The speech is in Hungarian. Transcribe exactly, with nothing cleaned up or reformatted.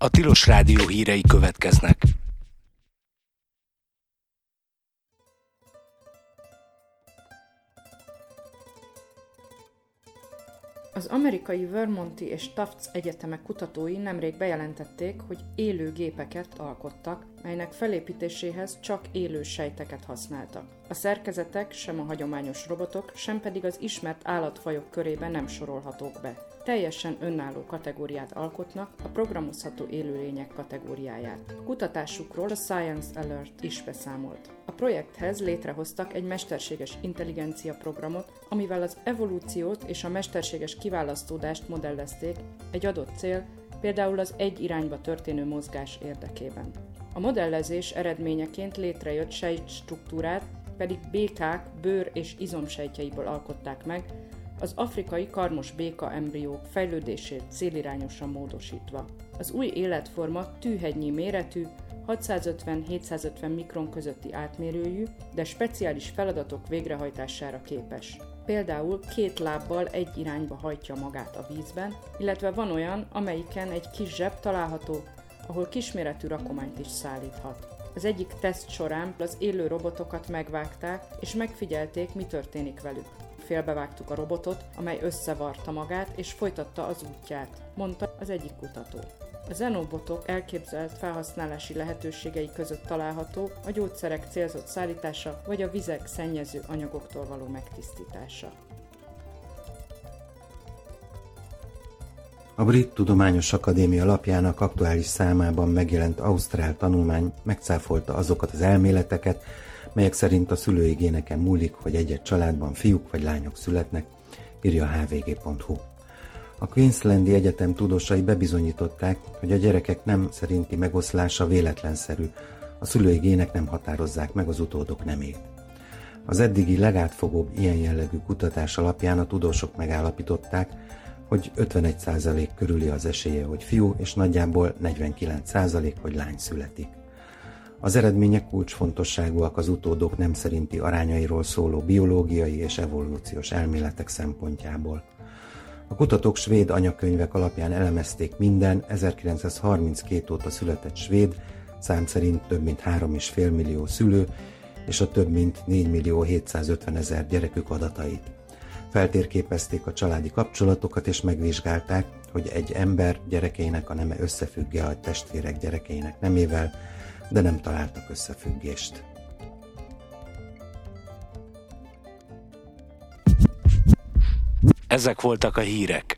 A Tilos Rádió hírei következnek. Az amerikai Vermonti és Tufts egyetemek kutatói nemrég bejelentették, hogy élő gépeket alkottak, melynek felépítéséhez csak élő sejteket használtak. A szerkezetek sem a hagyományos robotok, sem pedig az ismert állatfajok körébe nem sorolhatók be. Teljesen önálló kategóriát alkotnak, a programozható élőlények kategóriáját. Kutatásukról a Science Alert is beszámolt. A projekthez létrehoztak egy mesterséges intelligencia programot, amivel az evolúciót és a mesterséges kiválasztódást modellezték egy adott cél, például az egy irányba történő mozgás érdekében. A modellezés eredményeként létrejött sejtstruktúrát pedig békák bőr- és izomsejtjeiből alkották meg, az afrikai karmos béka embriók fejlődését célirányosan módosítva. Az új életforma tűhegynyi méretű, hatszázötven-hétszázötven mikron közötti átmérőjű, de speciális feladatok végrehajtására képes. Például két lábbal egy irányba hajtja magát a vízben, illetve van olyan, amelyiken egy kis zseb található, ahol kisméretű rakományt is szállíthat. Az egyik teszt során az élő robotokat megvágták, és megfigyelték, mi történik velük. Félbevágtuk a robotot, amely összevarta magát, és folytatta az útját, mondta az egyik kutató. A xenobotok elképzelt felhasználási lehetőségei között található a gyógyszerek célzott szállítása, vagy a vizek szennyező anyagoktól való megtisztítása. A Brit Tudományos Akadémia lapjának aktuális számában megjelent ausztrál tanulmány megcáfolta azokat az elméleteket, melyek szerint a szülői géneken múlik, hogy egy-egy családban fiúk vagy lányok születnek, írja a há vé gé pont hú. A Queenslandi Egyetem tudósai bebizonyították, hogy a gyerekek nem szerinti megoszlása véletlenszerű, a szülői gének nem határozzák meg az utódok nemét. Az eddigi legátfogóbb ilyen jellegű kutatás alapján a tudósok megállapították, hogy ötvenegy százalék körüli az esélye, hogy fiú, és nagyjából negyvenkilenc százalék, hogy lány születik. Az eredmények kulcsfontosságúak az utódok nem szerinti arányairól szóló biológiai és evolúciós elméletek szempontjából. A kutatók svéd anyakönyvek alapján elemezték minden ezerkilencszázharminckét óta született svéd, szám szerint több mint három egész öt millió szülő és a több mint négymillió hétszázötvenezer gyerekük adatait. Feltérképezték a családi kapcsolatokat és megvizsgálták, hogy egy ember gyerekeinek a neme összefügg-e a testvérek gyerekeinek nemével, de nem találtak összefüggést. Ezek voltak a hírek.